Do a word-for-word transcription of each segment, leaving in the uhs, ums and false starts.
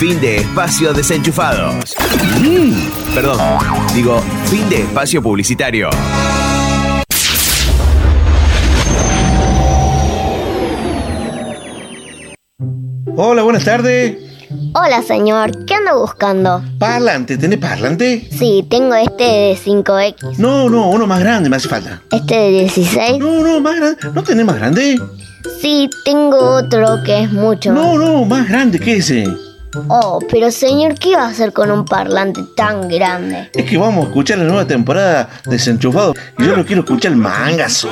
Fin de espacio desenchufados. Mm, perdón, digo, fin de espacio publicitario. Hola, buenas tardes. Hola, señor. ¿Qué anda buscando? Parlante, ¿tenés parlante? Sí, tengo este de cinco equis. No, no, uno más grande me hace falta. ¿Este de dieciséis? No, no, más grande. ¿No tenés más grande? Sí, tengo otro que es mucho No, más. no, más grande que ese. Oh, pero señor, ¿qué iba a hacer con un parlante tan grande? Es que vamos a escuchar la nueva temporada de Desenchufado y yo no quiero escuchar el mangazo.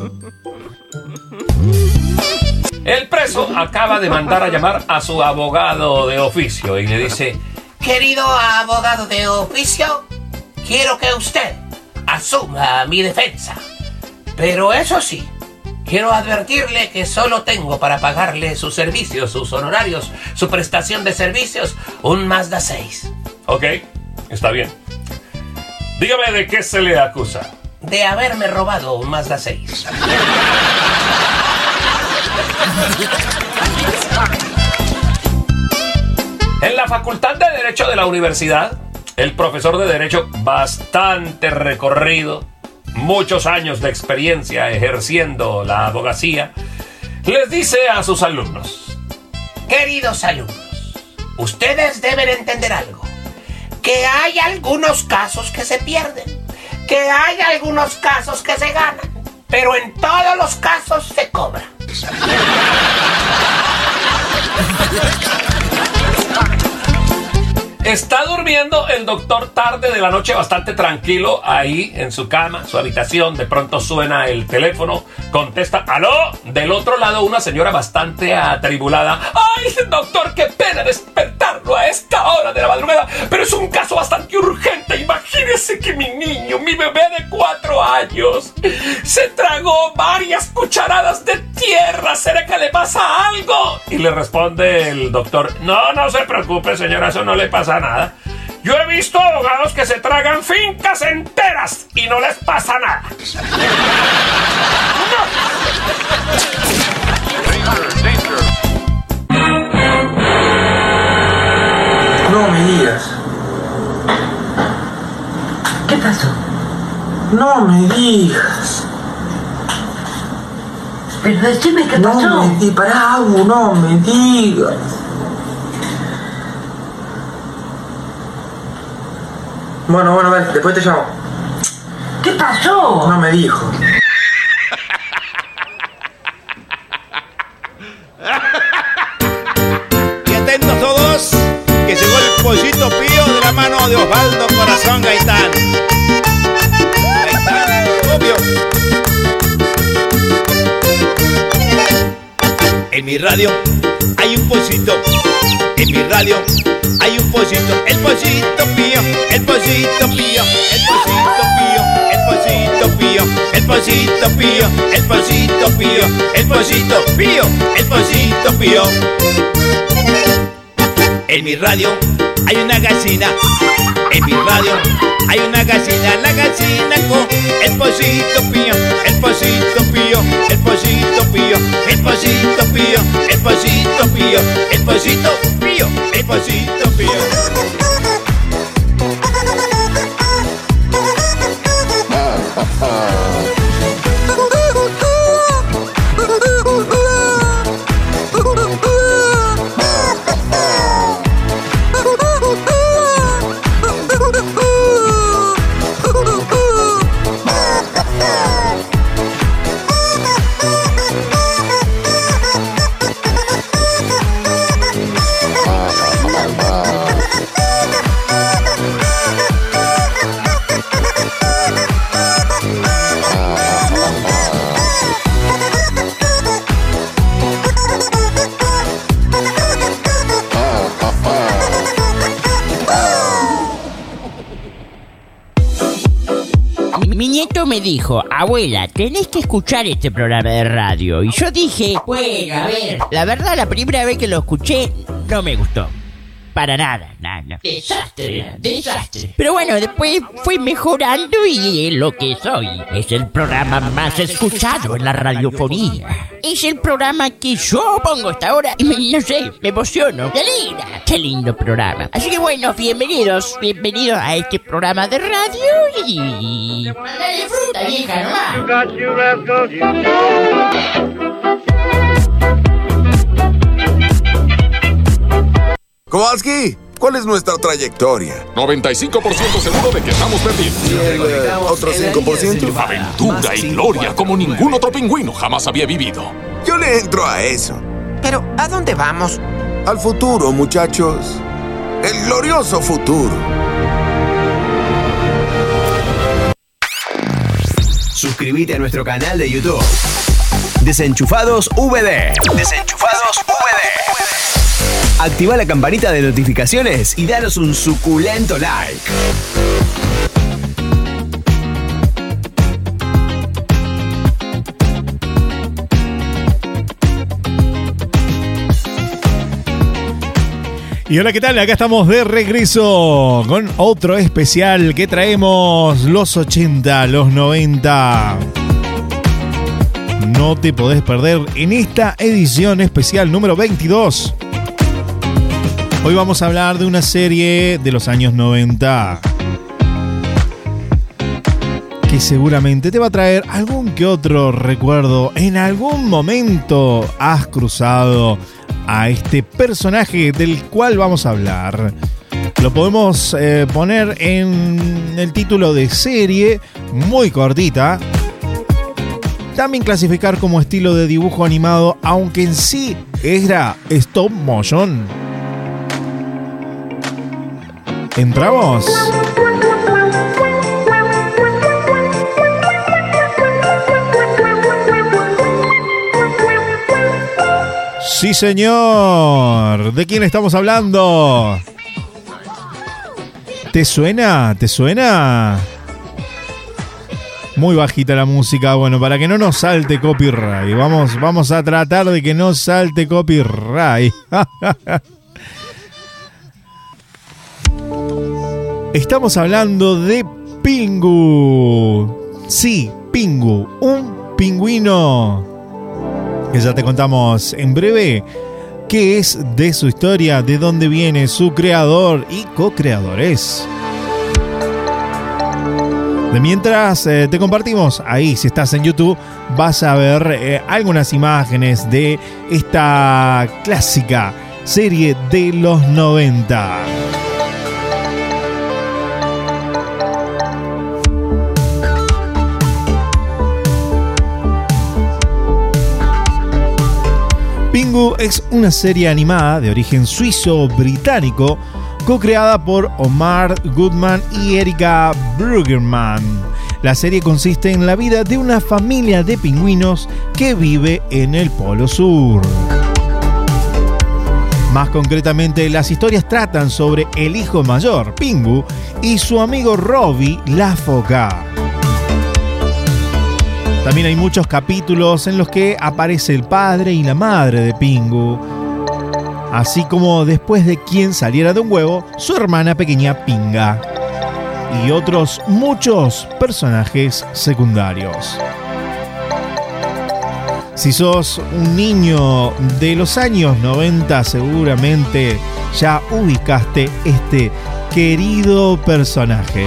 El preso acaba de mandar a llamar a su abogado de oficio y le dice: querido abogado de oficio, quiero que usted asuma mi defensa. Pero eso sí, quiero advertirle que solo tengo para pagarle sus servicios, sus honorarios, su prestación de servicios, un Mazda seis. Ok, está bien. Dígame de qué se le acusa. De haberme robado un Mazda seis. En la Facultad de Derecho de la Universidad, el profesor de Derecho, bastante recorrido, muchos años de experiencia ejerciendo la abogacía, les dice a sus alumnos: queridos alumnos, ustedes deben entender algo, que hay algunos casos que se pierden, que hay algunos casos que se ganan, pero en todos los casos se cobra. Está durmiendo el doctor tarde de la noche, bastante tranquilo, ahí en su cama, su habitación. De pronto suena el teléfono, contesta: ¡aló! Del otro lado, una señora bastante atribulada: ¡ay, doctor, qué pena despertarlo a esta hora de la madrugada! Pero es un caso bastante urgente. Imagínese que mi niño, mi bebé de cuatro años, se tragó varias cucharadas de tierra. ¿Será que le pasa algo? Y le responde el doctor: no, no se preocupe, señora, eso no le pasa nada. Yo he visto abogados que se tragan fincas enteras y no les pasa nada. No me digas. ¿Qué pasó? No me digas. Pero decime qué pasó. No me digas, pará, Abu, no me digas. Bueno, bueno, vale, después te llamo. ¿Qué pasó? No me dijo. Y atentos todos, que llegó el pollito pío de la mano de Osvaldo Corazón Gaitán. Gaitán, obvio. En mi radio hay un pollito. En mi radio hay un pollito. El pollito pío, el pollito pío, el pollito pío, el pollito pío, el pollito pío, el pollito pío, el pollito pío, el pollito pío. En mi radio hay una gallina. En mi radio hay una gallina. La gallina con el pollito pío, el pollito pío, el pollito pío, el pollito pío, el pollito pío, el pollito pío, el pollito pío. Mi nieto me dijo: abuela, tenés que escuchar este programa de radio. Y yo dije: bueno, a ver. La verdad, la primera vez que lo escuché no me gustó. Para nada, nada. semana. Desastre, desastre. Pero bueno, después fui mejorando y es lo que soy. Es el programa más escuchado en la radiofonía. Es el programa que yo pongo hasta ahora y me, no sé, me emociono, me alegra. Qué lindo programa. Así que bueno, bienvenidos, bienvenidos a este programa de radio y... Dale fruta, vieja, nomás. Kowalski, ¿cuál es nuestra trayectoria? noventa y cinco por ciento seguro de que estamos perdidos. ¿Y el eh, otro cinco por ciento? Aventura y gloria como ningún otro pingüino jamás había vivido. Yo le entro a eso. Pero, ¿a dónde vamos? Al futuro, muchachos. El glorioso futuro. Suscríbete a nuestro canal de YouTube. Desenchufados V D. Desenchufados V D. Activa la campanita de notificaciones y danos un suculento like. Y hola, ¿qué tal? Acá estamos de regreso con otro especial que traemos los ochenta, los noventa. No te podés perder en esta edición especial número veintidós. Hoy vamos a hablar de una serie de los años noventa que seguramente te va a traer algún que otro recuerdo. En algún momento has cruzado a este personaje del cual vamos a hablar. Lo podemos eh, poner en el título de serie, muy cortita. También clasificar como estilo de dibujo animado, aunque en sí era stop motion. ¿Entramos? Sí, señor. ¿De quién estamos hablando? ¿Te suena? ¿Te suena? Muy bajita la música, bueno, para que no nos salte copyright. Vamos, vamos a tratar de que no salte copyright. Estamos hablando de Pingu. Sí, Pingu, un pingüino que ya te contamos en breve qué es de su historia, de dónde viene su creador y co-creadores. De mientras eh, te compartimos ahí, si estás en YouTube, vas a ver eh, algunas imágenes de esta clásica serie de los noventa. Pingu es una serie animada de origen suizo-británico co-creada por Omar Goodman y Erika Bruggeman. La serie consiste en la vida de una familia de pingüinos que vive en el Polo Sur. Más concretamente, las historias tratan sobre el hijo mayor, Pingu, y su amigo Robbie, la foca. También hay muchos capítulos en los que aparece el padre y la madre de Pingu, así como después de quien saliera de un huevo, su hermana pequeña Pinga, y otros muchos personajes secundarios. Si sos un niño de los años noventa, seguramente ya ubicaste este querido personaje.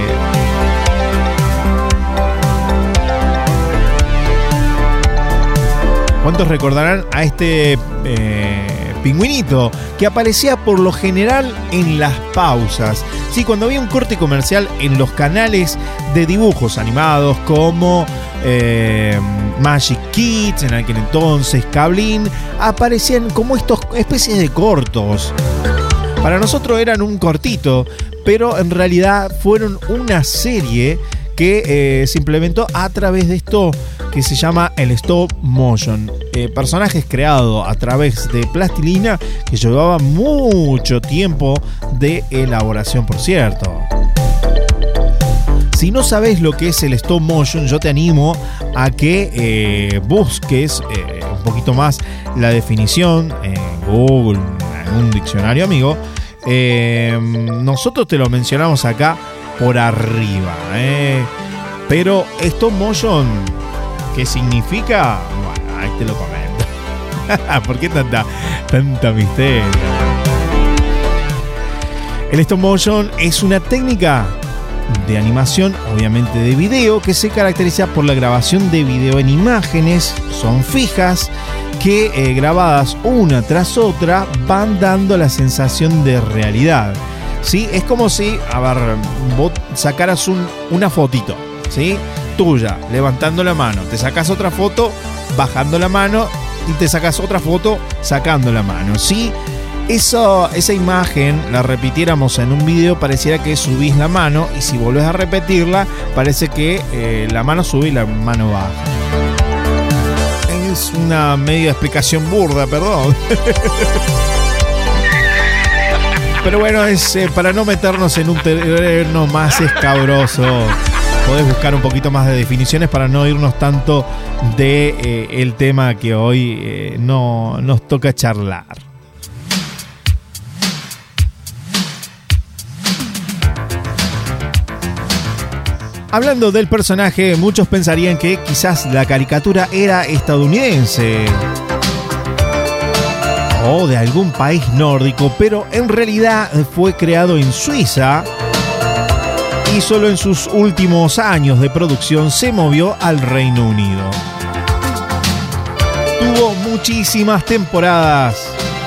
¿Cuántos recordarán a este eh, pingüinito que aparecía por lo general en las pausas? Sí, cuando había un corte comercial en los canales de dibujos animados como eh, Magic Kids, en aquel entonces Cablin, aparecían como estos especies de cortos. Para nosotros eran un cortito, pero en realidad fueron una serie que eh, se implementó a través de esto que se llama el stop motion. Eh, personajes creados a través de plastilina que llevaba mucho tiempo de elaboración, por cierto. Si no sabes lo que es el stop motion, yo te animo a que eh, busques eh, un poquito más la definición en Google, en un diccionario amigo, Eh, nosotros te lo mencionamos acá por arriba, ¿eh? Pero stop motion, ¿qué significa? Bueno, ahí te lo comento. ¿Por qué tanta, tanta misterio? El stop motion es una técnica de animación, obviamente de video, que se caracteriza por la grabación de video en imágenes, son fijas, que eh, grabadas una tras otra van dando la sensación de realidad, ¿sí? Es como si, a ver, vos sacaras un, una fotito, ¿sí? Tuya, levantando la mano, te sacas otra foto, bajando la mano, y te sacas otra foto, sacando la mano, ¿sí? Eso, esa imagen la repitiéramos en un video, pareciera que subís la mano, y si volvés a repetirla, parece que eh, la mano sube y la mano baja. Es una media explicación burda, perdón. Pero bueno, es eh, para no meternos en un terreno más escabroso. Podés buscar un poquito más de definiciones para no irnos tanto de eh, el tema que hoy eh, no nos toca charlar. Hablando del personaje, muchos pensarían que quizás la caricatura era estadounidense o de algún país nórdico, pero en realidad fue creado en Suiza y solo en sus últimos años de producción se movió al Reino Unido. Tuvo muchísimas temporadas,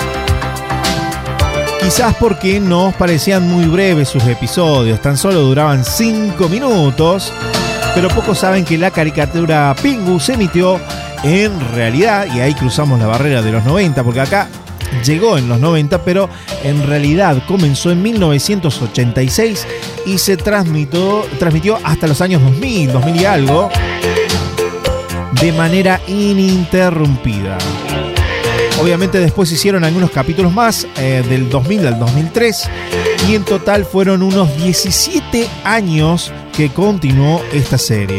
quizás porque nos parecían muy breves sus episodios, tan solo duraban cinco minutos, pero pocos saben que la caricatura Pingu se emitió en realidad, y ahí cruzamos la barrera de los noventa, porque acá llegó en los noventa, pero en realidad comenzó en mil novecientos ochenta y seis y se transmitió, transmitió hasta los años dos mil, dos mil y algo, de manera ininterrumpida. Obviamente después hicieron algunos capítulos más, eh, del dos mil al dos mil tres, y en total fueron unos diecisiete años que continuó esta serie.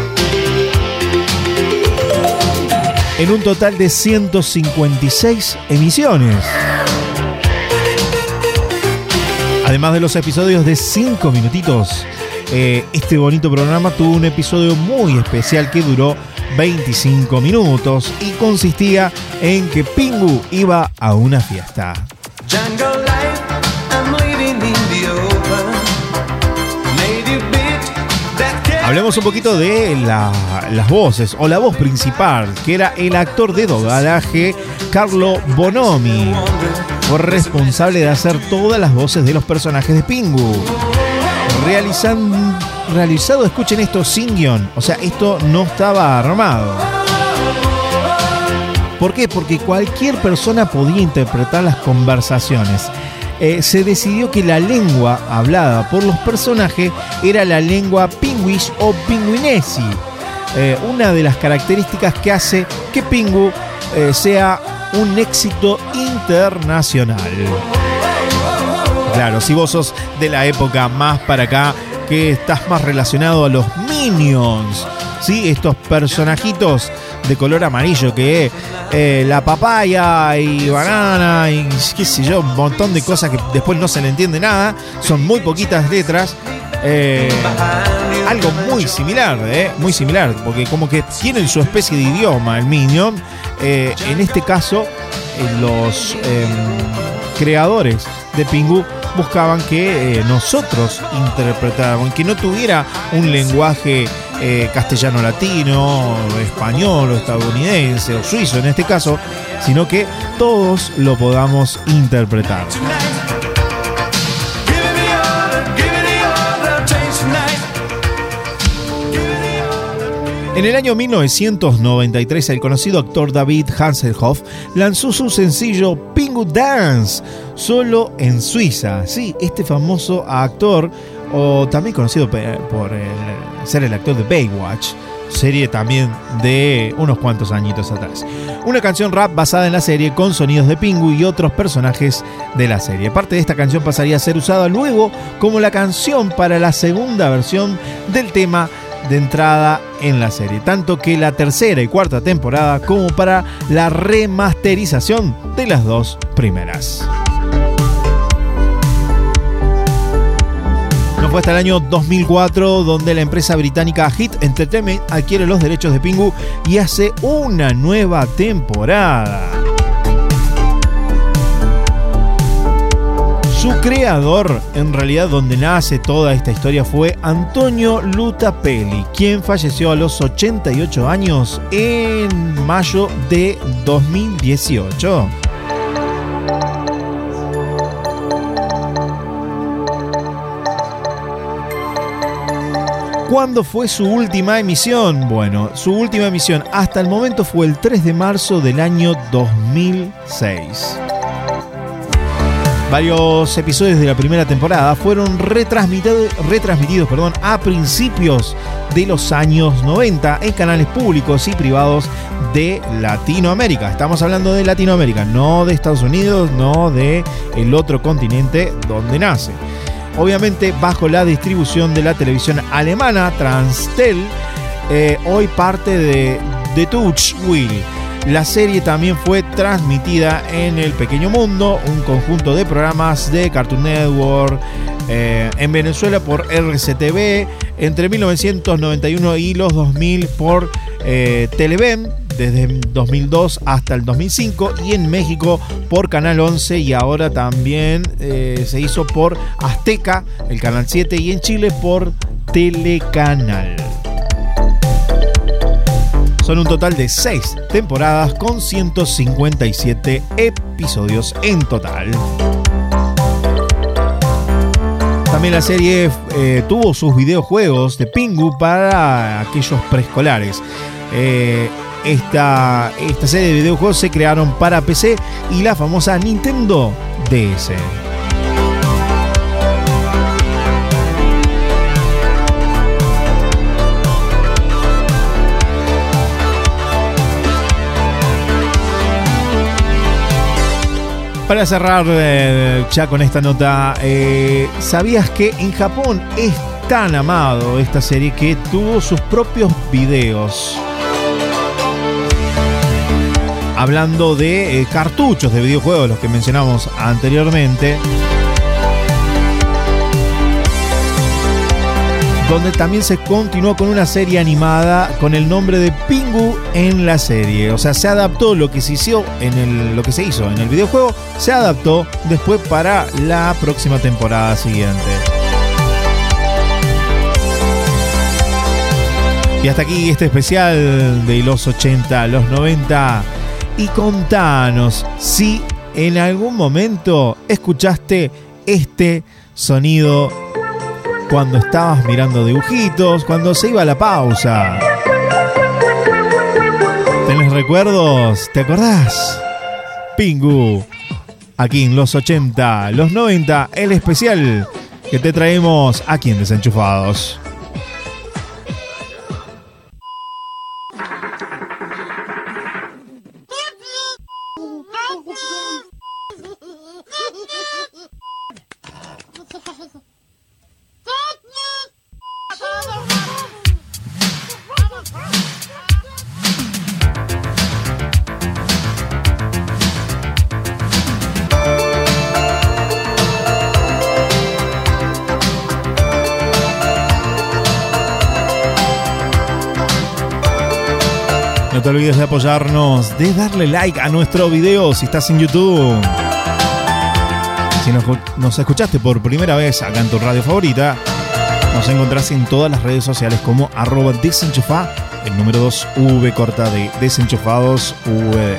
En un total de ciento cincuenta y seis emisiones. Además de los episodios de cinco minutitos, eh, este bonito programa tuvo un episodio muy especial que duró veinticinco minutos y consistía en que Pingu iba a una fiesta. Hablemos un poquito de la, las voces, o la voz principal, que era el actor de doblaje Carlo Bonomi. Fue responsable de hacer todas las voces de los personajes de Pingu. Realizan, realizado, escuchen esto, sin guión. O sea, esto no estaba armado. ¿Por qué? Porque cualquier persona podía interpretar las conversaciones. Eh, se decidió que la lengua hablada por los personajes era la lengua pingüish o pingüinesi. Eh, una de las características que hace que Pingu eh, sea un éxito internacional. Claro, si vos sos de la época más para acá, que estás más relacionado a los Minions, ¿sí? Estos personajitos de color amarillo que eh, la papaya y banana y qué sé yo, un montón de cosas que después no se le entiende nada, son muy poquitas letras. Eh, algo muy similar, eh, muy similar, porque como que tienen su especie de idioma el Minion. Eh, en este caso, eh, los eh, creadores de Pingu buscaban que eh, nosotros interpretáramos, que no tuviera un lenguaje eh, castellano-latino, español o estadounidense o suizo en este caso, sino que todos lo podamos interpretar. En el año mil novecientos noventa y tres, el conocido actor David Hasselhoff lanzó su sencillo Pingu Dance, solo en Suiza. Sí, este famoso actor, o también conocido por el, ser el actor de Baywatch, serie también de unos cuantos añitos atrás. Una canción rap basada en la serie con sonidos de Pingu y otros personajes de la serie. Parte de esta canción pasaría a ser usada luego como la canción para la segunda versión del tema de entrada en la serie, tanto que la tercera y cuarta temporada como para la remasterización de las dos primeras. fue hasta el año dos mil cuatro donde la empresa británica Hit Entertainment adquiere los derechos de Pingu y hace una nueva temporada. Su creador, en realidad donde nace toda esta historia, fue Antonio Lutapelli, quien falleció a los ochenta y ocho años en mayo de dos mil dieciocho. ¿Cuándo fue su última emisión? Bueno, su última emisión hasta el momento fue el tres de marzo del año dos mil seis. Varios episodios de la primera temporada fueron retransmitidos, retransmitidos perdón, a principios de los años noventa en canales públicos y privados de Latinoamérica. Estamos hablando de Latinoamérica, no de Estados Unidos, no de el otro continente donde nace. Obviamente bajo la distribución de la televisión alemana Transtel, eh, hoy parte de The Touch Wheel. La serie también fue transmitida en El Pequeño Mundo, un conjunto de programas de Cartoon Network, eh, en Venezuela por R C T V, entre mil novecientos noventa y uno y los dos mil por eh, Televen, desde dos mil dos hasta el dos mil cinco, y en México por Canal once, y ahora también eh, se hizo por Azteca, el Canal siete, y en Chile por Telecanal. Son un total de seis temporadas con ciento cincuenta y siete episodios en total. También la serie eh, tuvo sus videojuegos de Pingu para aquellos preescolares. Eh, esta, esta serie de videojuegos se crearon para P C y la famosa Nintendo D S. Para cerrar eh, ya con esta nota, eh, ¿sabías que en Japón es tan amado esta serie que tuvo sus propios videos? Hablando de eh, cartuchos de videojuegos, los que mencionamos anteriormente, donde también se continuó con una serie animada con el nombre de Pingu en la serie. O sea, se adaptó lo que se hizo en el, lo que se hizo en el videojuego, se adaptó después para la próxima temporada siguiente. Y hasta aquí este especial de los ochenta, los noventa. Y contanos si en algún momento escuchaste este sonido cuando estabas mirando dibujitos, cuando se iba a la pausa. ¿Tenés recuerdos? ¿Te acordás? Pingu, aquí en los ochenta, los noventa, el especial que te traemos aquí en Desenchufados. No te olvides de apoyarnos, de darle like a nuestro video si estás en YouTube. Si nos, nos escuchaste por primera vez acá en tu radio favorita, nos encontrás en todas las redes sociales como arroba desenchufa, el número dos V corta de Desenchufados V D.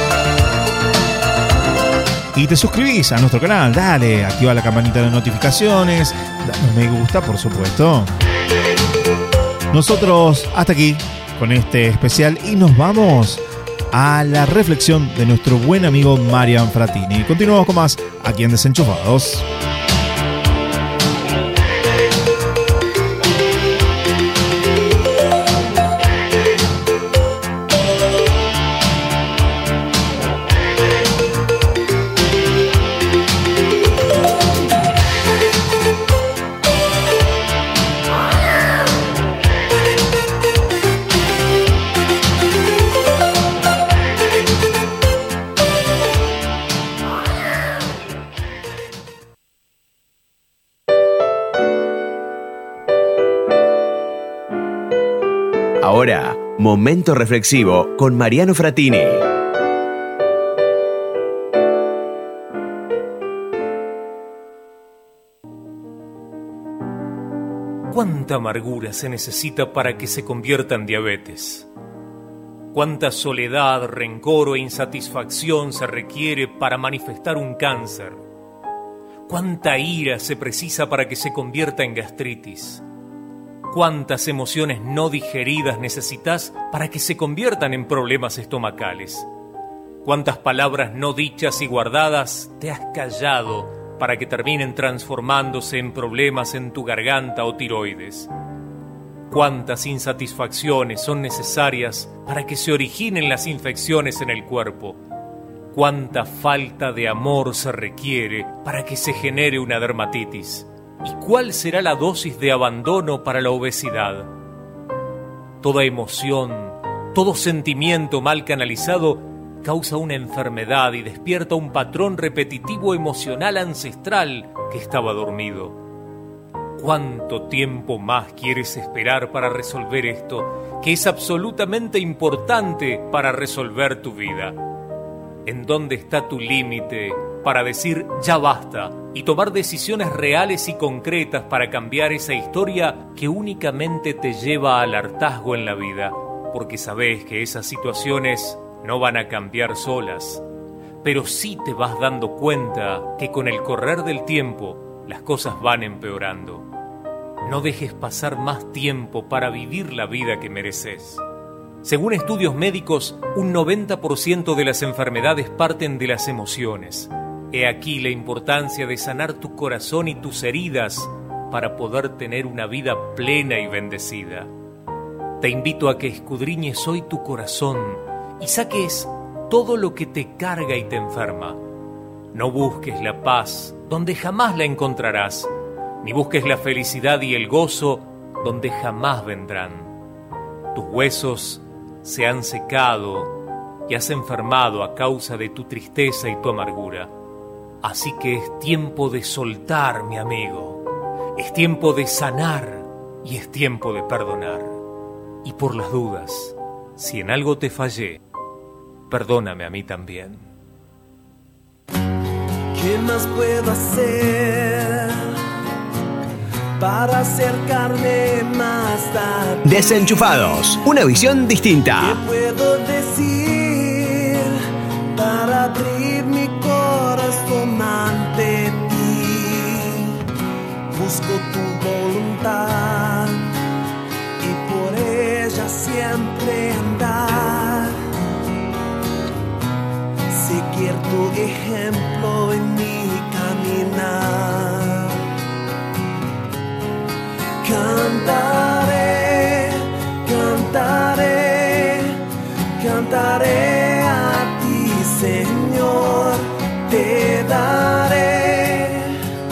Y te suscribís a nuestro canal, dale, activa la campanita de notificaciones, danos me gusta, por supuesto. Nosotros hasta aquí con este especial y nos vamos a la reflexión de nuestro buen amigo Marian Fratini. Continuamos con más aquí en Desenchufados. Ahora, momento reflexivo con Mariano Frattini. ¿Cuánta amargura se necesita para que se convierta en diabetes? ¿Cuánta soledad, rencor o insatisfacción se requiere para manifestar un cáncer? ¿Cuánta ira se precisa para que se convierta en gastritis? ¿Cuántas emociones no digeridas necesitas para que se conviertan en problemas estomacales? ¿Cuántas palabras no dichas y guardadas te has callado para que terminen transformándose en problemas en tu garganta o tiroides? ¿Cuántas insatisfacciones son necesarias para que se originen las infecciones en el cuerpo? ¿Cuánta falta de amor se requiere para que se genere una dermatitis? ¿Y cuál será la dosis de abandono para la obesidad? Toda emoción, todo sentimiento mal canalizado causa una enfermedad y despierta un patrón repetitivo emocional ancestral que estaba dormido. ¿Cuánto tiempo más quieres esperar para resolver esto, que es absolutamente importante para resolver tu vida? ¿En dónde está tu límite para decir ya basta y tomar decisiones reales y concretas para cambiar esa historia que únicamente te lleva al hartazgo en la vida? Porque sabes que esas situaciones no van a cambiar solas, pero sí te vas dando cuenta que con el correr del tiempo las cosas van empeorando. No dejes pasar más tiempo para vivir la vida que mereces. Según estudios médicos, un noventa por ciento de las enfermedades parten de las emociones. He aquí la importancia de sanar tu corazón y tus heridas para poder tener una vida plena y bendecida. Te invito a que escudriñes hoy tu corazón y saques todo lo que te carga y te enferma. No busques la paz donde jamás la encontrarás, ni busques la felicidad y el gozo donde jamás vendrán. Tus huesos se han secado y has enfermado a causa de tu tristeza y tu amargura. Así que es tiempo de soltar, mi amigo. Es tiempo de sanar y es tiempo de perdonar. Y por las dudas, si en algo te fallé, perdóname a mí también. ¿Qué más puedo hacer para acercarme más a ti? Desenchufados, una visión distinta. ¿Qué puedo decir para abrir mi corazón ante ti? Busco tu voluntad y por ella siempre andar. Seguir tu ejemplo en mi caminar. Cantaré, cantaré, cantaré a ti, Señor, te daré,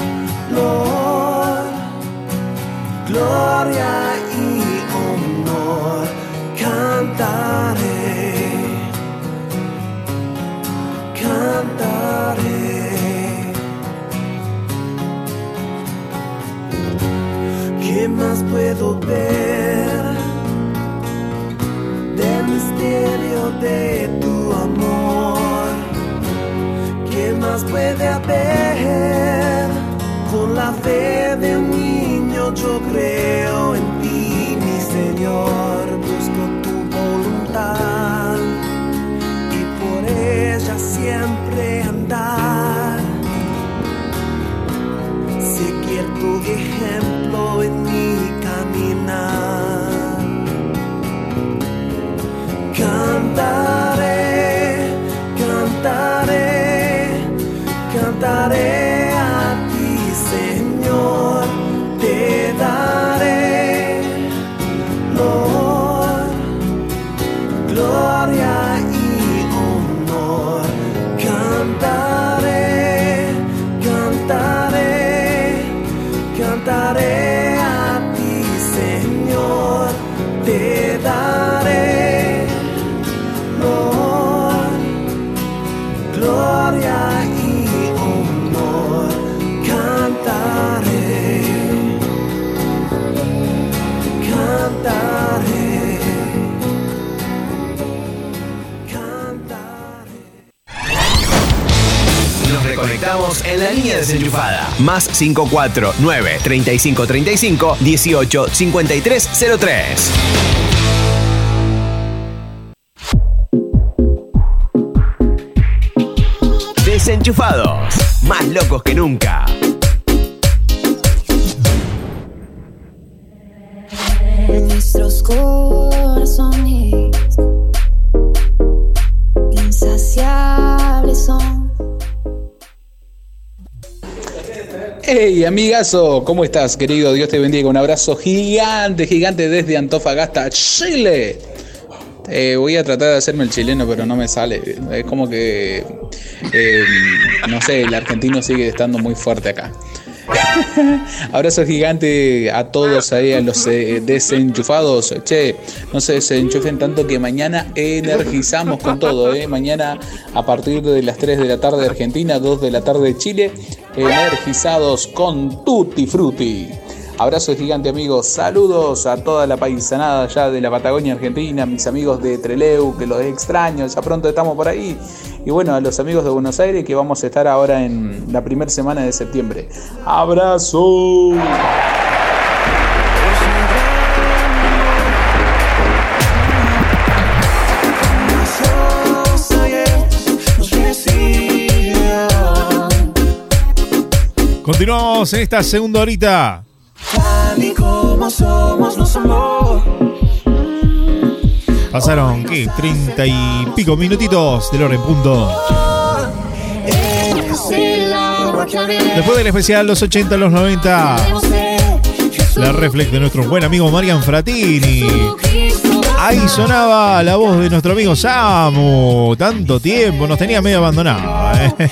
Lord, gloria y honor, cantaré, cantaré. ¿Qué más puedo ver del misterio de tu amor? ¿Qué más puede haber? Con la fe de un niño yo creo en ti, mi Señor. Busco tu voluntad y por ella siempre andar. Seguir tu ejemplo en mi caminar. Cantaré, cantaré, cantaré a ti, Señor, te daré, Lord, gloria y honor. Cantaré, cantaré, cantaré a ti, Señor, te daré, Lord, gloria y honor. la línea desenchufada. Más cinco cuatro nueve, treinta y cinco treinta y cinco, dieciocho cincuenta y tres cero tres. Desenchufados, más locos que nunca. Nuestros corazones insaciables son. Hey amigazo, ¿cómo estás querido? Dios te bendiga, un abrazo gigante, gigante desde Antofagasta, Chile. Eh, voy a tratar de hacerme el chileno, pero no me sale. Es como que, eh, no sé, el argentino sigue estando muy fuerte acá. Abrazo gigante a todos ahí, a los eh, desenchufados. Che, no se desenchufen tanto que mañana energizamos con todo, ¿eh? Mañana a partir de las tres de la tarde de Argentina, dos de la tarde de Chile, energizados con Tutti Frutti. Abrazo gigante amigos, saludos a toda la paisanada allá de la Patagonia Argentina, mis amigos de Trelew, que los extraño, ya pronto estamos por ahí. Y bueno, a los amigos de Buenos Aires que vamos a estar ahora en la primera semana de septiembre. ¡Abrazo! Continuamos en esta segunda horita. Tal y como somos, no somos. Pasaron, ¿qué? Treinta y pico minutitos del hora en punto. Después del especial Los ochenta, los noventa, la reflex de nuestro buen amigo Marian Fratini. Ahí sonaba la voz de nuestro amigo Samu. Tanto tiempo, nos tenía medio abandonado, ¿eh?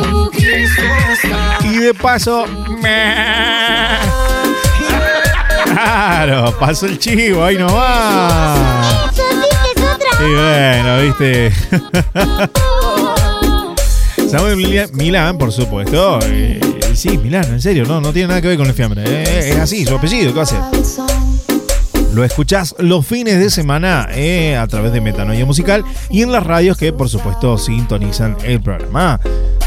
Y de paso... Claro, pasó el chivo, ahí nomás. Y bueno, viste. Samuel Milán, por supuesto. Eh, sí, Milán, en serio, no, no tiene nada que ver con el fiambre. Eh, es así, su apellido, ¿qué va a hacer? Lo escuchás los fines de semana eh, a través de Metanoia Musical y en las radios que, por supuesto, sintonizan el programa.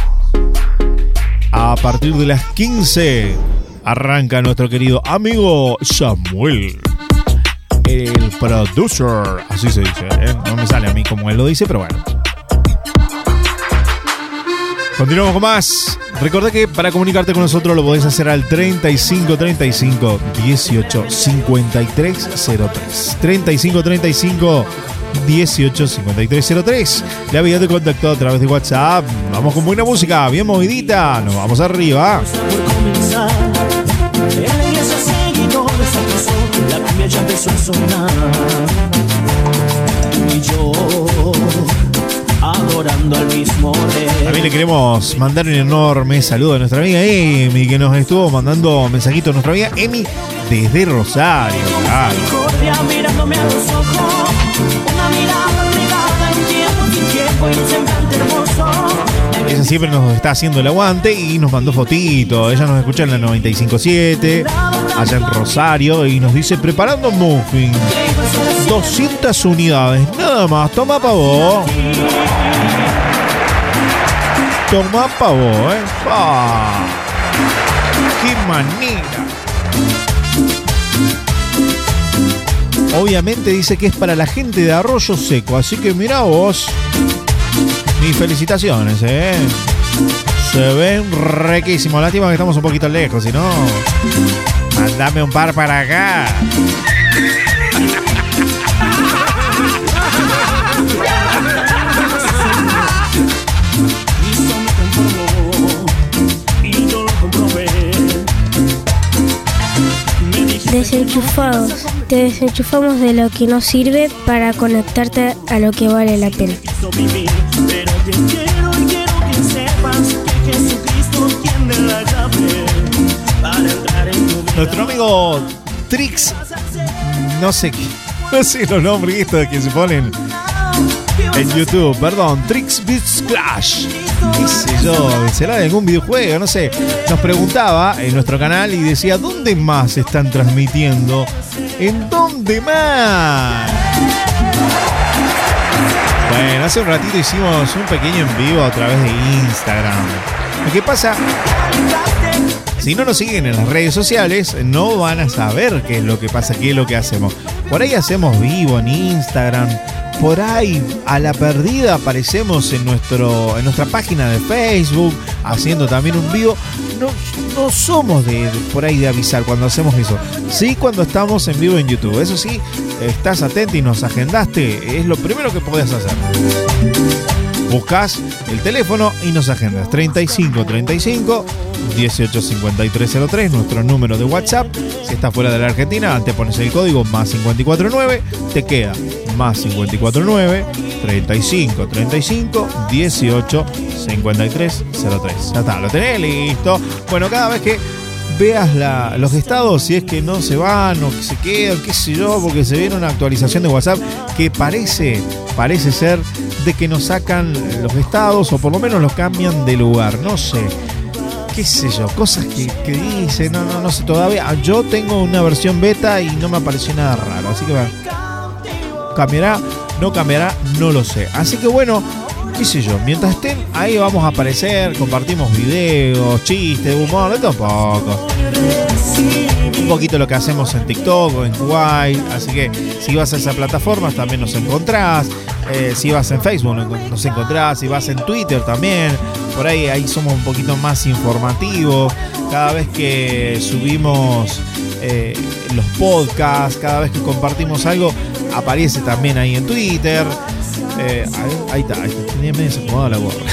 A partir de las quince arranca nuestro querido amigo Samuel, el producer, así se dice, ¿eh? No me sale a mí como él lo dice, pero bueno. Continuamos con más. Recordá que para comunicarte con nosotros lo podés hacer al treinta y cinco treinta y cinco dieciocho cincuenta y tres cero tres. treinta y cinco treinta y cinco dieciocho cincuenta y tres cero tres. La vía de contacto a través de WhatsApp. Vamos con buena música, bien movidita. Nos vamos arriba. En la iglesia seguidores empezó, la cumbia ya empezó a sonar. Tú y yo adorando al mismo rey. También le queremos mandar un enorme saludo a nuestra amiga Emi, que nos estuvo mandando mensajitos a nuestra amiga Emi desde Rosario. Claro. Mirándome a los ojos, una mirada entregada en tiempo sin tiempo y un semblante hermoso. Ella siempre nos está haciendo el aguante y nos mandó fotitos. Ella nos escucha en la noventa y cinco punto siete, allá en Rosario, y nos dice: preparando muffin, doscientas unidades, nada más, toma pa' vos. Toma pa' vos, eh. Ah, ¡qué manera! Obviamente dice que es para la gente de Arroyo Seco, así que mirá vos. Mis felicitaciones, eh. Se ven requísimos. Lástima que estamos un poquito lejos, si no, mandame un par para acá. Desenchufados. Te desenchufamos de lo que no sirve para conectarte a lo que vale la pena. Pero te quiero y quiero que sepas que Jesucristo tiene la llave para entrar en tu vida. Nuestro amigo Trix, no sé qué, no sé los nombres estos que se ponen en YouTube, perdón, Trix Beats Clash, qué sé yo, será de algún videojuego, no sé. Nos preguntaba en nuestro canal y decía: ¿dónde más están transmitiendo? ¿En dónde más? Bueno, hace un ratito hicimos un pequeño en vivo a través de Instagram. Lo que pasa, si no nos siguen en las redes sociales, no van a saber qué es lo que pasa, qué es lo que hacemos. Por ahí hacemos vivo en Instagram. Por ahí, a la perdida, aparecemos en, nuestro, en nuestra página de Facebook, haciendo también un vivo. No, no somos de, de por ahí de avisar cuando hacemos eso. Sí, cuando estamos en vivo en YouTube. Eso sí, estás atento y nos agendaste. Es lo primero que podés hacer. Buscás el teléfono y nos agendas. treinta y cinco treinta y cinco dieciocho cincuenta y tres cero tres, nuestro número de WhatsApp. Si estás fuera de la Argentina, te pones el código más cincuenta y cuatro nueve, te queda más cincuenta y cuatro nueve, treinta y cinco treinta y cinco, dieciocho cincuenta y tres cero tres. Ya está, lo tenés listo. Bueno, cada vez que veas la, los estados, si es que no se van o que se quedan, qué sé yo, porque se viene una actualización de WhatsApp que parece, parece ser de que nos sacan los estados o por lo menos los cambian de lugar, no sé. Qué sé yo, cosas que, que dicen, no, no, no sé todavía. Yo tengo una versión beta y no me apareció nada raro, así que bueno, cambiará, no cambiará, no lo sé. Así que bueno, qué sé yo, mientras estén ahí vamos a aparecer, compartimos videos, chistes, humor, de todo un poco. Un poquito lo que hacemos en TikTok o en Kuwait. Así que si vas a esa plataforma también nos encontrás. Eh, si vas en Facebook nos encontrás. Si vas en Twitter también. Por ahí, ahí somos un poquito más informativos. Cada vez que subimos eh, los podcasts, cada vez que compartimos algo, aparece también ahí en Twitter. Eh, ahí, ahí está, ahí está. Tenía medio desacomodado la gorra.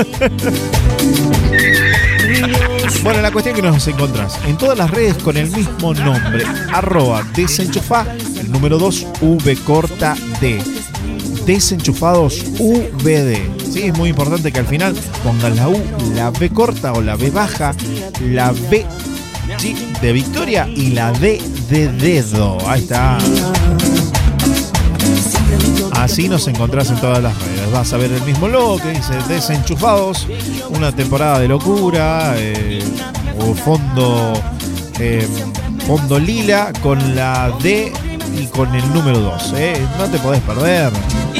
Bueno, la cuestión es que nos encontrás en todas las redes con el mismo nombre, arroba desenchufá, el número dos, V corta D. Desenchufados U V D. Sí, es muy importante que al final pongan la U, la B corta o la B baja, la B de Victoria y la D de dedo. Ahí está. Así nos encontrás en todas las redes. Vas a ver el mismo logo que dice Desenchufados, una temporada de locura, eh, o fondo, eh, fondo lila con la D y con el número dos. Eh. No te podés perder.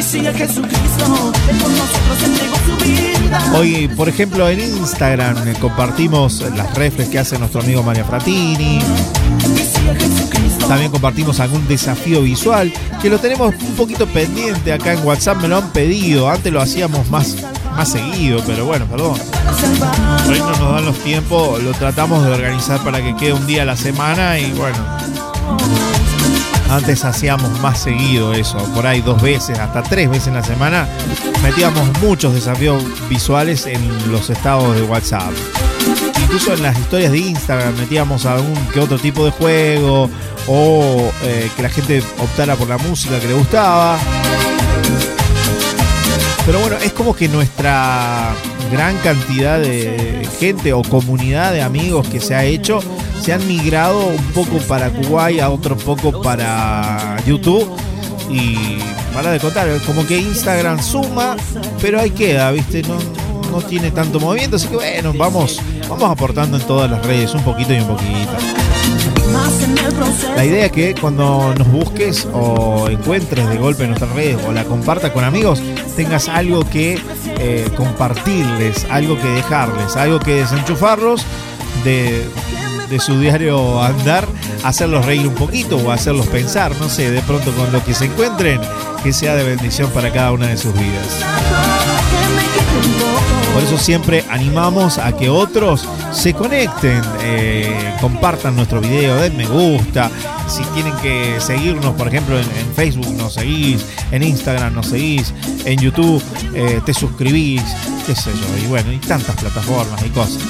Hoy, por ejemplo, en Instagram eh, compartimos las refres que hace nuestro amigo María Fratini. También compartimos algún desafío visual que lo tenemos un poquito pendiente acá en WhatsApp. Me lo han pedido. Antes lo hacíamos más, más seguido, pero bueno, perdón. Hoy no nos dan los tiempos. Lo tratamos de organizar para que quede un día a la semana y bueno. Antes hacíamos más seguido eso, por ahí dos veces, hasta tres veces en la semana. Metíamos muchos desafíos visuales en los estados de WhatsApp. Incluso en las historias de Instagram metíamos algún que otro tipo de juego o eh, que la gente optara por la música que le gustaba. Pero bueno, es como que nuestra gran cantidad de gente o comunidad de amigos que se ha hecho se han migrado un poco para Kuwait, a otro poco para YouTube. Y para de contar, como que Instagram suma, pero ahí queda, ¿viste? No, no tiene tanto movimiento, así que bueno, vamos, vamos aportando en todas las redes un poquito y un poquito. La idea es que cuando nos busques o encuentres de golpe en nuestras redes o la compartas con amigos, tengas algo que eh, compartirles, algo que dejarles, algo que desenchufarlos de, de su diario andar, hacerlos reír un poquito o hacerlos pensar, no sé, de pronto con lo que se encuentren, que sea de bendición para cada una de sus vidas. Por eso siempre animamos a que otros se conecten, eh, compartan nuestro video, den me gusta. Si tienen que seguirnos, por ejemplo, en, en Facebook nos seguís, en Instagram nos seguís, en YouTube eh, te suscribís, qué sé yo, y bueno, y tantas plataformas y cosas.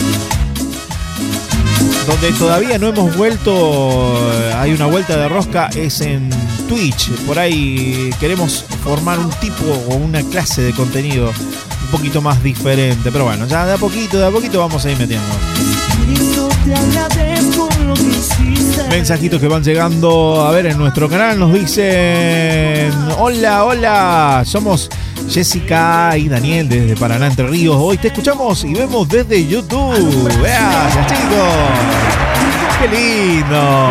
Donde todavía no hemos vuelto, hay una vuelta de rosca, es en Twitch. Por ahí queremos formar un tipo o una clase de contenido un poquito más diferente, pero bueno, ya de a poquito, de a poquito vamos a ir metiendo. Mensajitos que van llegando, a ver, en nuestro canal nos dicen: hola, hola, somos Jessica y Daniel desde Paraná, Entre Ríos. Hoy te escuchamos y vemos desde YouTube. Gracias, chicos. Qué lindo.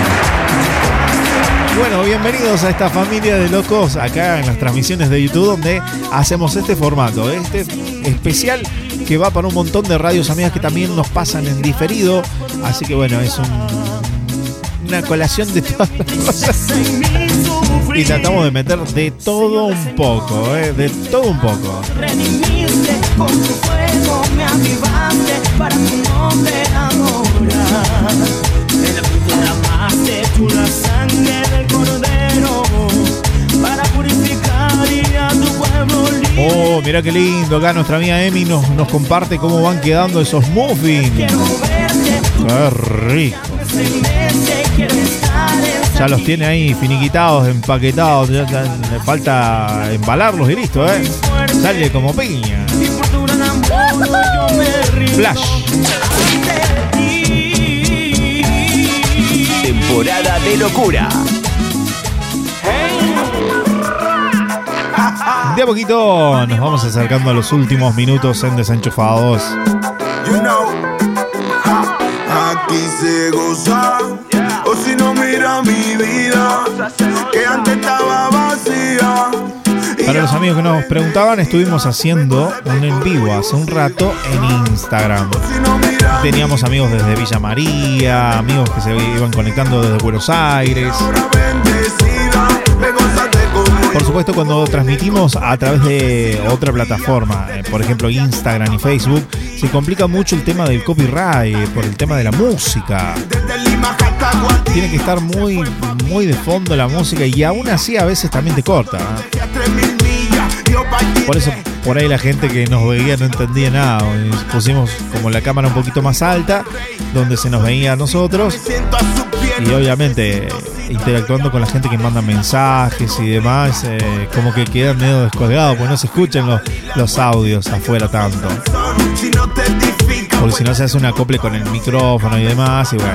Bueno, bienvenidos a esta familia de locos acá en las transmisiones de YouTube, donde hacemos este formato, este especial que va para un montón de radios amigas que también nos pasan en diferido. Así que bueno, es un, una colación de todas las cosas. Y tratamos de meter de todo un poco, ¿eh? De todo un poco. Redimiste con tu fuego, me avivaste para tu nombre adorar. En la cruz derramaste tú la sangre del cordero para purificar y a tu pueblo libre. Oh, mira qué lindo. Acá nuestra amiga Emi nos, nos comparte cómo van quedando esos muffins. Qué rico. Ya los tiene ahí finiquitados, empaquetados. Ya, ya, le falta embalarlos y listo, ¿eh? Sale como piña. Flash. Temporada de locura. De a poquito nos vamos acercando a los últimos minutos en Desenchufados. You know, aquí se goza, o si no mira mi vida, que antes estaba vacía. Para los amigos que nos preguntaban, estuvimos haciendo un en vivo hace un rato en Instagram. Teníamos amigos desde Villa María, amigos que se iban conectando desde Buenos Aires. Por supuesto, cuando transmitimos a través de otra plataforma, eh, por ejemplo Instagram y Facebook, se complica mucho el tema del copyright, por el tema de la música. Tiene que estar muy, muy de fondo la música y aún así a veces también te corta, ¿eh? Por eso por ahí la gente que nos veía no entendía nada. Pusimos como la cámara un poquito más alta, donde se nos veía a nosotros. Y obviamente interactuando con la gente que manda mensajes y demás, eh, como que quedan medio descolgados, pues no se escuchan los, los audios afuera tanto. Porque si no se hace un acople con el micrófono y demás, y bueno.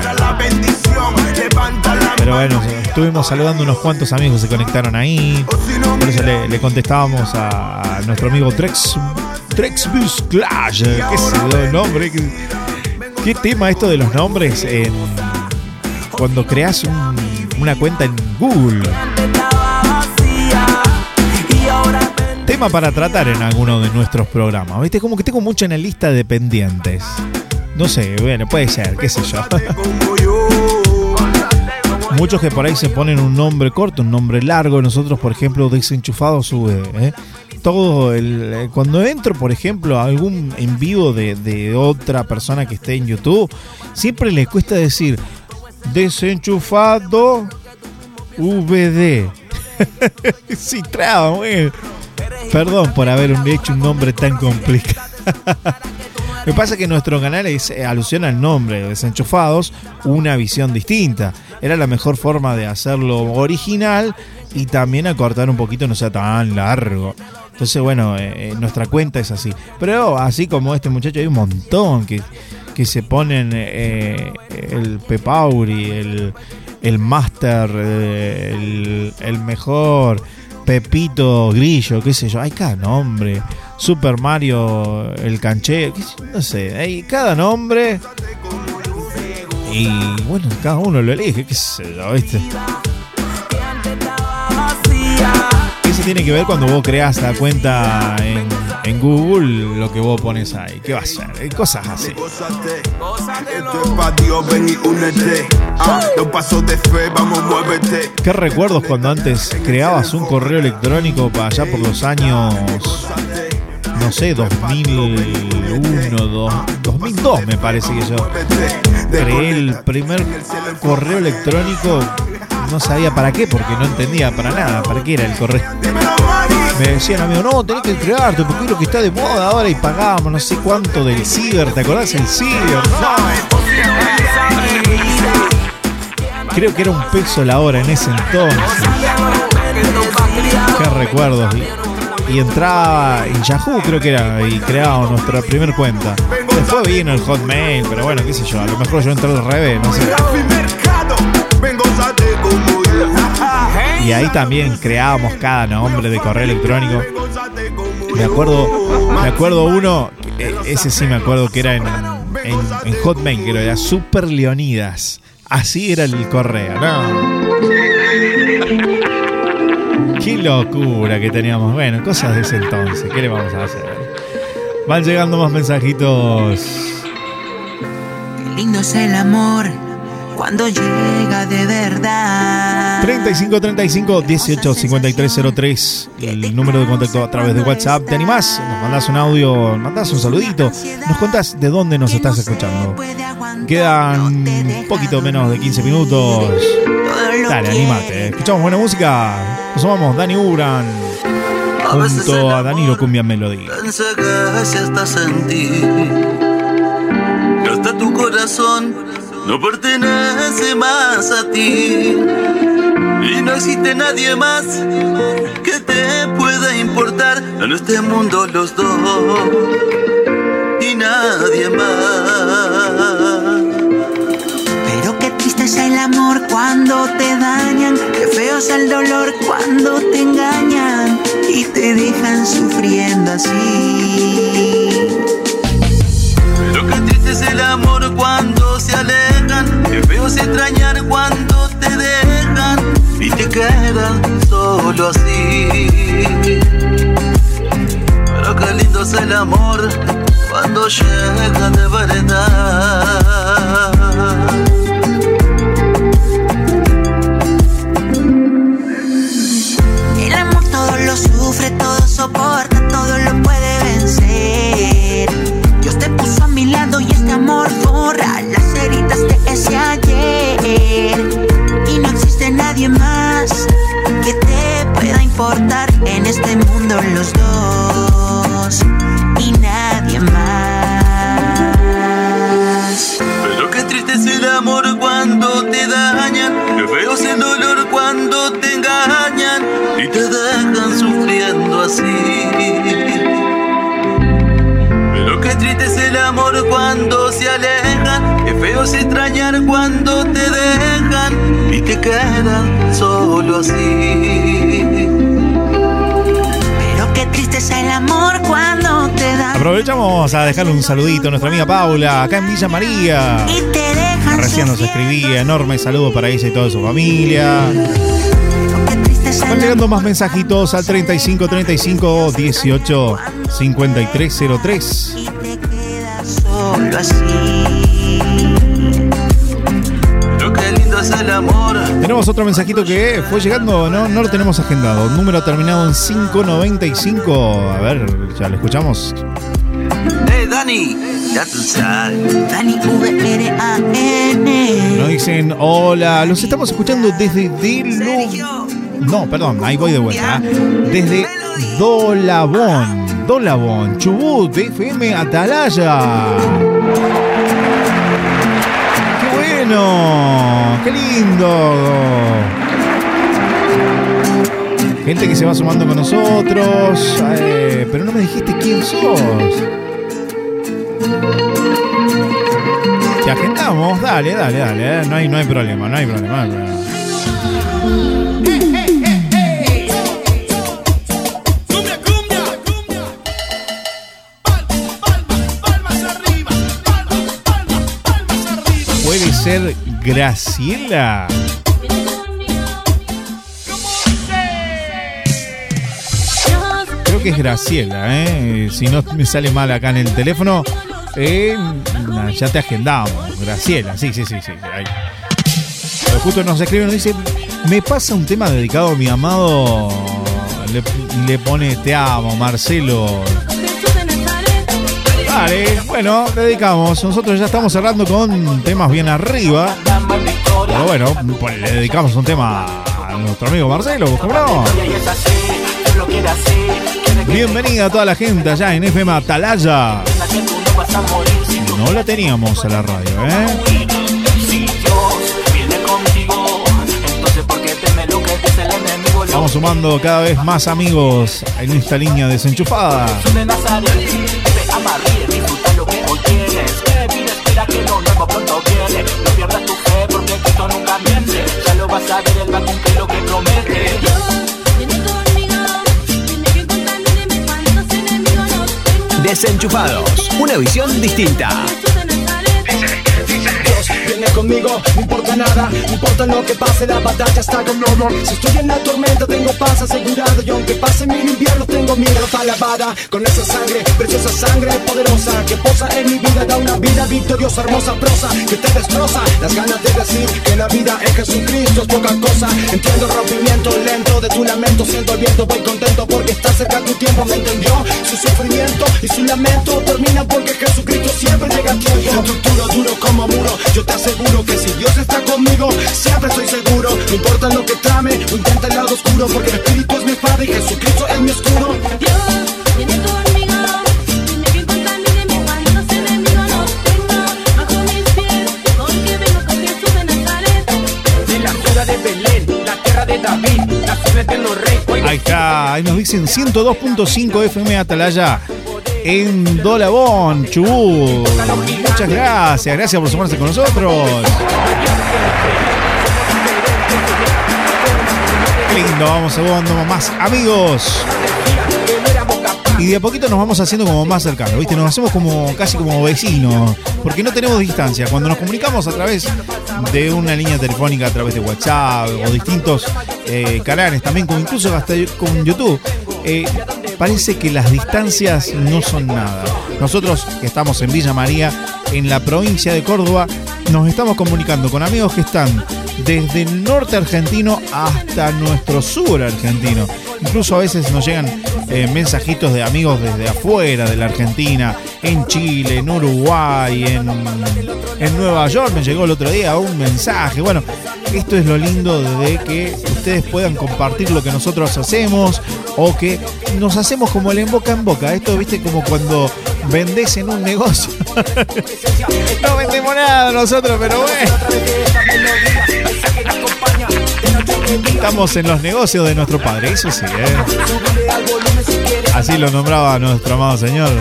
Pero bueno, estuvimos saludando unos cuantos amigos que se conectaron ahí. Por eso le, le contestábamos a, a nuestro amigo Trex Trexbus Clash. ¿Qué se dio el nombre? ¿Qué, ¿Qué tema esto de los nombres en, cuando creas un, una cuenta en Google? Tema para tratar en alguno de nuestros programas. ¿Viste? Como que tengo mucho en la lista de pendientes. No sé, bueno, puede ser, qué sé yo. Muchos que por ahí se ponen un nombre corto, un nombre largo. Nosotros, por ejemplo, Desenchufados sube, ¿eh? Todo el... Cuando entro, por ejemplo, a algún en vivo de, de otra persona que esté en YouTube, siempre le cuesta decir Desenchufado V D. Sí, traba, güey. Perdón por haber hecho un nombre tan complicado. Lo que pasa es que nuestro canal es, eh, alusión al nombre, Desenchufados, una visión distinta. Era la mejor forma de hacerlo original y también acortar un poquito, no sea tan largo. Entonces, bueno, eh, nuestra cuenta es así. Pero así como este muchacho, hay un montón que, que se ponen eh, el Pepauri, el, el Master, eh, el, el mejor, Pepito Grillo, qué sé yo. Hay cada nombre. Super Mario, el canchero, no sé, hay cada nombre. Y bueno, cada uno lo elige, qué sé yo, ¿viste? Eso tiene que ver cuando vos creás la cuenta en, en Google, lo que vos pones ahí. ¿Qué va a ser? Hay cosas así. ¿Qué recuerdos cuando antes creabas un correo electrónico para allá por los años, no sé, dos mil uno, dos mil dos me parece que yo creé el primer correo electrónico? No sabía para qué, porque no entendía para nada para qué era el correo. Me decían, amigo, no, tenés que crearte porque es lo que está de moda ahora, y pagábamos no sé cuánto del ciber. ¿Te acordás del ciber? No. Creo que era un peso la hora en ese entonces. Qué recuerdos. Y, y entraba en Yahoo, creo que era, y creábamos nuestra primera cuenta. Después vino el Hotmail, pero bueno, qué sé yo, a lo mejor yo entré al revés, no sé. Y ahí también creábamos cada nombre de correo electrónico. Me acuerdo, me acuerdo uno, ese sí me acuerdo que era en, en, en Hotmail, que era Super Leonidas. Así era el correo, ¿no? Qué locura que teníamos. Bueno, cosas de ese entonces. ¿Qué le vamos a hacer? Van llegando más mensajitos. Qué lindo es el amor cuando llega de verdad. treinta y cinco treinta y cinco dieciocho cincuenta y tres cero tres, el número de contacto a través de WhatsApp. ¿Te animás? Nos mandás un audio, mandás un saludito, nos contás de dónde nos estás escuchando. Quedan un poquito menos de quince minutos. Dale, animate. Escuchamos buena música. Nos sumamos Dani Uran junto a Danilo Cumbia Melody. Pensé que si estás en ti, que hasta tu corazón no pertenece más a ti, y no existe nadie más que te pueda importar en este mundo, los dos y nadie más. Pero qué triste es el amor cuando te dañan, qué feo es el dolor cuando te engañan y te dejan sufriendo así. Pero qué triste es el amor cuando se alejan, qué feo es extrañar cuando te dejan y te quedan solo así. Pero qué lindo es el amor cuando llega de verdad. El amor todo lo sufre, todo soporta, todo lo puede vencer. Dios te puso a mi lado y este amor borra las heridas de ese ayer. Y no existe nadie más que te pueda importar en este mundo, los dos y nadie más. Pero qué triste es el amor cuando te dañan, qué feo es el dolor cuando te engañan y te dejan sufriendo así. Pero qué triste es el amor cuando se alejan, qué feo es extrañar cuando te dejan y te quedan solo así. Pero qué triste es el amor cuando te da. Aprovechamos a dejarle un saludito a nuestra amiga Paula, acá en Villa María. Y te dejan Recién nos escribía, enorme saludo para ella y toda su familia. Van llegando más mensajitos al treinta y cinco treinta y cinco dieciocho cincuenta y tres cero tres. Y te quedas solo así. Pero qué lindo es el amor. Tenemos otro mensajito que fue llegando, no, no lo tenemos agendado. Número terminado en cinco noventa y cinco. A ver, ya lo escuchamos. Hey Dani, ya tú sabes. Dani V R A N. Nos dicen, hola, los estamos escuchando desde Delu... No, perdón, ahí voy de vuelta. Desde Dolabón, Dolabón, Chubut, F M Atalaya. ¡Qué bueno! ¡Qué lindo! Gente que se va sumando con nosotros. Eh, pero no me dijiste quién sos. Te agendamos, dale, dale, dale. Eh. No hay, no hay problema, no hay problema. No hay problema. ¿Puede ser Graciela? Creo que es Graciela, ¿eh? Si no me sale mal acá en el teléfono, eh, ya te agendamos. Graciela, sí, sí, sí, sí. Ahí. Pero justo nos escribe y nos dice, me pasa un tema dedicado a mi amado. Le, le pone, te amo, Marcelo. Vale, bueno, dedicamos. Nosotros ya estamos cerrando con temas bien arriba. Pero bueno, pues le dedicamos un tema a nuestro amigo Marcelo, ¿cómo no? Bienvenida a toda la gente allá en F M Atalaya. No la teníamos a la radio, ¿eh? Vamos sumando cada vez más amigos en esta línea desenchufada. Desenchufados, una visión distinta. conmigo, no importa nada, no importa lo que pase, la batalla está ganada. Si estoy en la tormenta tengo paz asegurado, y aunque pase mil inviernos tengo mi ropa lavada. Con esa sangre, preciosa sangre poderosa, que posa en mi vida, da una vida victoriosa, hermosa prosa, que te destroza. Las ganas de decir que la vida en Jesucristo es poca cosa. Entiendo el rompimiento lento de tu lamento, siento el viento, voy contento porque está cerca tu tiempo. Me entendió, su sufrimiento y su lamento termina porque Jesucristo siempre llega a tiempo. Duro, duro como muro, yo te aseguro que si Dios está conmigo, siempre estoy seguro. No importa lo que trame o intenta el lado oscuro, porque el Espíritu es mi espada y Jesucristo es mi escudo. Dios viene conmigo, dime que contamine cuántos enemigos no tengo bajo mis pies, porque vengo con Jesús de Nazaret. De la ciudad de Belén, la tierra de David, la ciudad de los reyes. Ahí está, ahí nos dicen ciento dos punto cinco F M Atalaya en Dolabón, Chubut. Muchas gracias, gracias por sumarse con nosotros. Qué lindo, vamos segundo más amigos. Y de a poquito nos vamos haciendo como más cercanos, ¿viste? Nos hacemos como casi como vecinos, porque no tenemos distancia. Cuando nos comunicamos a través de una línea telefónica, a través de WhatsApp o distintos eh, canales, también como incluso hasta con YouTube, eh, parece que las distancias no son nada. Nosotros que estamos en Villa María, en la provincia de Córdoba, nos estamos comunicando con amigos que están desde el norte argentino hasta nuestro sur argentino. Incluso a veces nos llegan eh, mensajitos de amigos desde afuera de la Argentina, en Chile, en Uruguay, en, en Nueva York. Me llegó el otro día un mensaje. Bueno, esto es lo lindo de que ustedes puedan compartir lo que nosotros hacemos, o que nos hacemos como el en boca en boca. Esto, viste, como cuando vendés en un negocio. No vendemos nada nosotros, pero bueno. Estamos en los negocios de nuestro Padre, eso sí, ¿eh? Así lo nombraba nuestro amado Señor.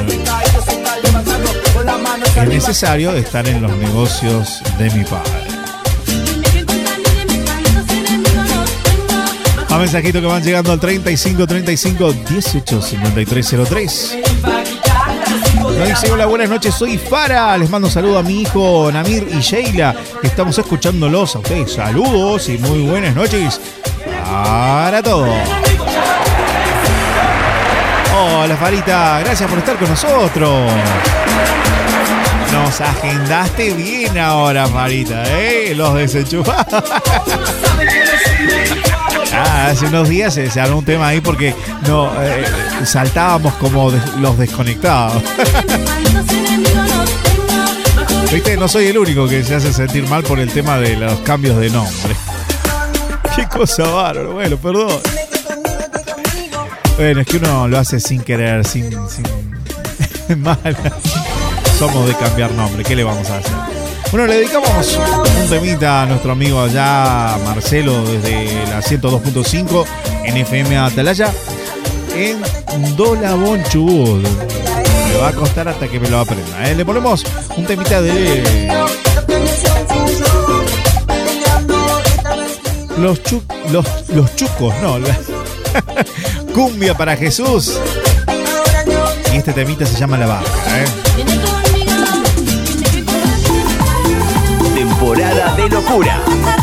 Es necesario estar en los negocios de mi Padre. A mensajito que van llegando al treinta y cinco treinta y cinco dieciocho cincuenta y tres cero tres. Nos dice: hola, buenas noches, soy Fara. Les mando un saludo a mi hijo Namir y Sheila, que estamos escuchándolos a ustedes. Saludos y muy buenas noches para todos. Hola, Farita, gracias por estar con nosotros. Nos agendaste bien ahora, Farita, ¿eh? Los desenchufados. Ah, hace unos días se, se armó un tema ahí porque no eh, saltábamos como de, los desconectados. Viste, no soy el único que se hace sentir mal por el tema de los cambios de nombre. Qué cosa bárbaro. Bueno, perdón. Bueno, es que uno lo hace sin querer, sin, sin mal. Somos de cambiar nombre, ¿qué le vamos a hacer? Bueno, le dedicamos un temita a nuestro amigo allá, Marcelo, desde la ciento dos punto cinco en F M Atalaya, en Dolabón, Chubut. Me va a costar hasta que me lo aprenda, ¿eh? Le ponemos un temita de los, chu... los, los chucos, no, la... Cumbia para Jesús. Y este temita se llama La Barca, ¿eh? Temporada de locura.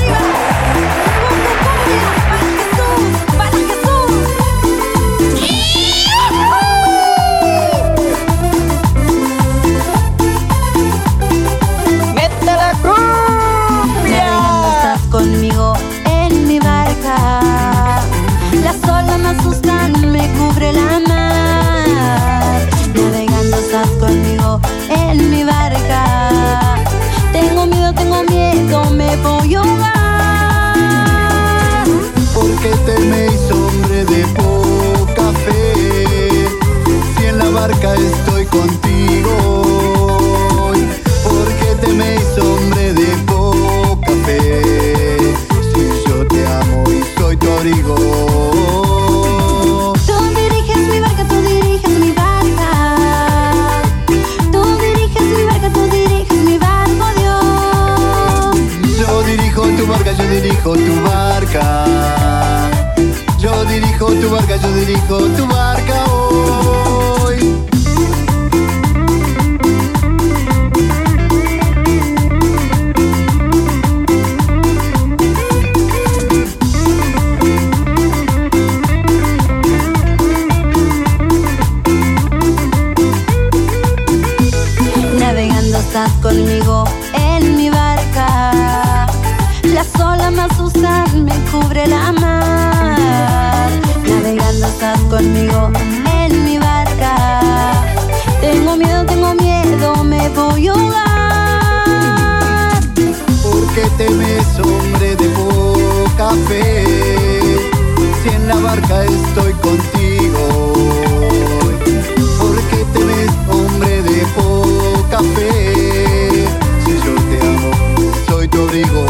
¡Mete la cumbia! Estás conmigo en mi barca. Las olas me asustan, me cubre la mar. Navegando estás conmigo en mi barca. Tengo miedo, tengo miedo, me voy a ahogar. Porque teméis, hombre de poca fe, si en la barca estoy contigo. Porque teméis, hombre de poca fe, si yo te amo y soy tu abrigo. Tú diriges mi barca, tú diriges mi barca. Tú diriges mi barca, tú diriges mi barca. Yo dirijo tu barca, yo dirijo tu barca. Yo dirijo tu barca, yo dirijo tu barca hoy. estoy contigo. Porque te ves hombre de poca fe. Si yo te amo, soy tu abrigo.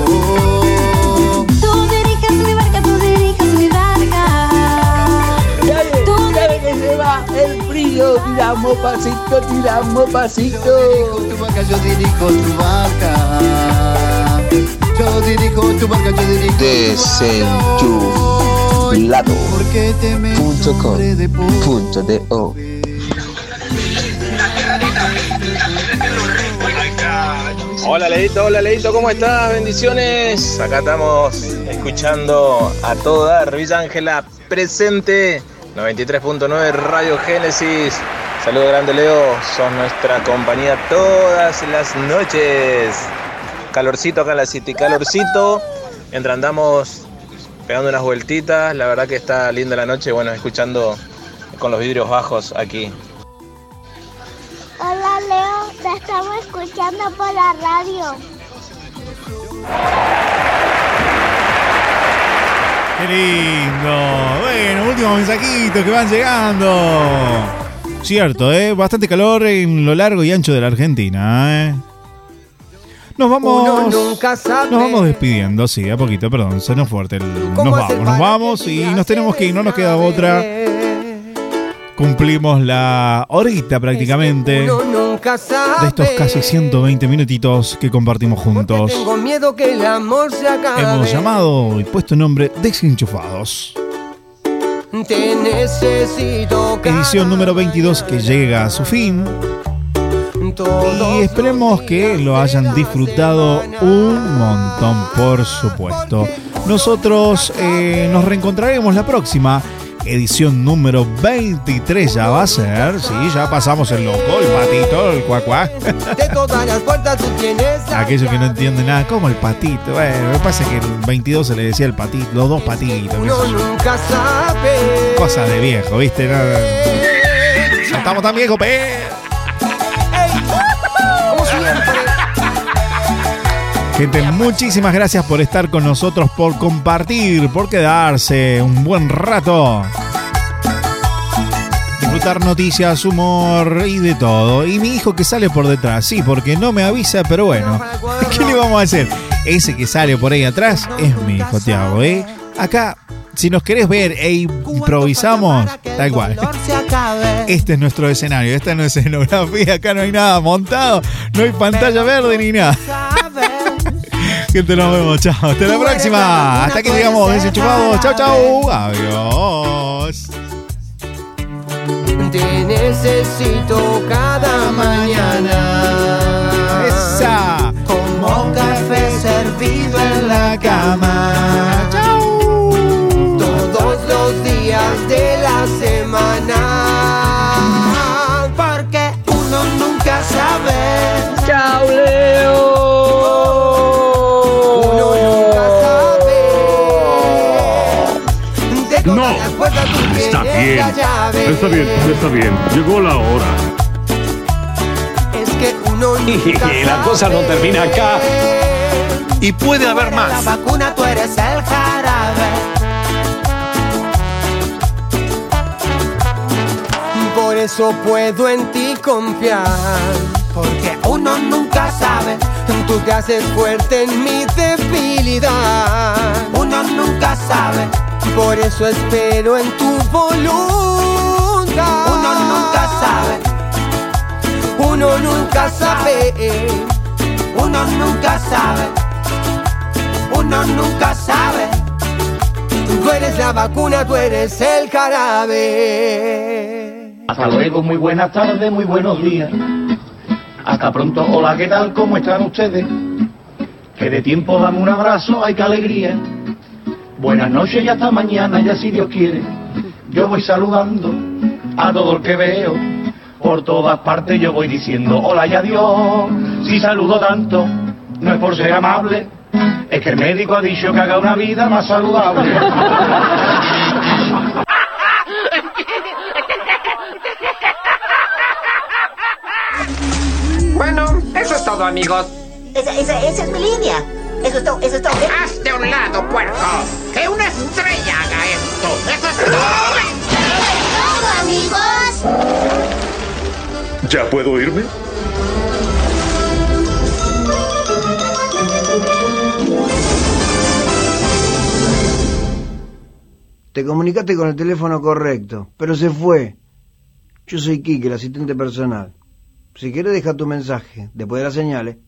Tú diriges mi barca, tú diriges mi barca. Dale que se va el frío, tiramos pasito, tiramos pasito. Yo dirijo tu barca, yo dirijo tu barca. Yo dirijo tu barca, yo dirijo Desenchuflado punto com punto do. Hola Leito, hola Leito, ¿cómo estás? Bendiciones. Acá estamos escuchando a todo dar. Villa Ángela presente. noventa y tres punto nueve Radio Génesis. Saludo grande Leo, sos nuestra compañía todas las noches. Calorcito acá en la City, calorcito. Mientras andamos pegando unas vueltitas, la verdad que está linda la noche, bueno, escuchando con los vidrios bajos aquí. Hola Leo, te estamos escuchando por la radio. ¡Qué lindo! Bueno, últimos mensajitos que van llegando. Cierto, ¿eh? Bastante calor en lo largo y ancho de la Argentina, ¿eh? Nos vamos, nos vamos despidiendo, sí, a poquito, perdón, sonó fuerte el, nos vamos, nos vamos y nos tenemos que ir, no nos queda otra. Cumplimos la horita prácticamente de estos casi ciento veinte minutitos que compartimos juntos. Tengo miedo que el amor se acabe. Hemos llamado y puesto nombre Desenchufados. Te necesito. Edición número veintidós que llega a su fin. Y esperemos que lo hayan disfrutado un montón, por supuesto. Nosotros eh, nos reencontraremos la próxima. Edición número veintitrés ya va a ser. Sí, ya pasamos el loco, el patito, el cuacuá. De todas las puertas tú tienes. Aquellos que no entienden nada, como el patito. Bueno, lo que pasa es que el veintidós se le decía el patito, los dos patitos. Uno nunca sabe. Cosa de viejo, ¿viste? No, no estamos tan viejos, pe. Gente, muchísimas gracias por estar con nosotros, por compartir, por quedarse un buen rato. Disfrutar noticias, humor y de todo. Y mi hijo que sale por detrás, sí, porque no me avisa, pero bueno, ¿qué le vamos a hacer? Ese que sale por ahí atrás es mi hijo Tiago, ¿eh? Acá, si nos querés ver e improvisamos, tal cual. Este es nuestro escenario, esta no es escenografía, acá no hay nada montado, no hay pantalla verde ni nada. Gente, nos vemos, chao, hasta la próxima. Hasta aquí llegamos, Desenchufados, chao, chao, adiós. Te necesito cada mañana. Esa. Como café servido en la cama. Chao. Todos los días de la semana. Porque uno nunca sabe. Chao, Leo. No, está bien, está bien, está bien, llegó la hora. Es que uno nunca y la cosa no termina acá. Y puede haber más. La vacuna, tú eres el jarabe. Por eso puedo en ti confiar. Porque uno nunca sabe. Tú te haces fuerte en mi debilidad. Uno nunca sabe. Por eso espero en tu voluntad. Uno nunca sabe. Uno nunca sabe. Uno nunca sabe. Uno nunca sabe. Tú eres la vacuna, tú eres el jarabe. Hasta luego, muy buenas tardes, muy buenos días. Hasta pronto, hola, ¿qué tal? ¿Cómo están ustedes? Que de tiempo dame un abrazo, ay, qué alegría. Buenas noches y hasta mañana, ya si Dios quiere. Yo voy saludando a todo el que veo. Por todas partes yo voy diciendo hola y adiós. Si saludo tanto, no es por ser amable, es que el médico ha dicho que haga una vida más saludable. Bueno, eso es todo, amigos. Esa, esa, esa es mi línea. Eso es todo, eso es todo. ¡Hazte un lado, puerco. Que una estrella haga esto. ¡Eso es todo! amigos! ¿Ya puedo irme? Te comunicaste con el teléfono correcto, pero se fue. Yo soy Quique, el asistente personal. Si quieres, deja tu mensaje después de las señales.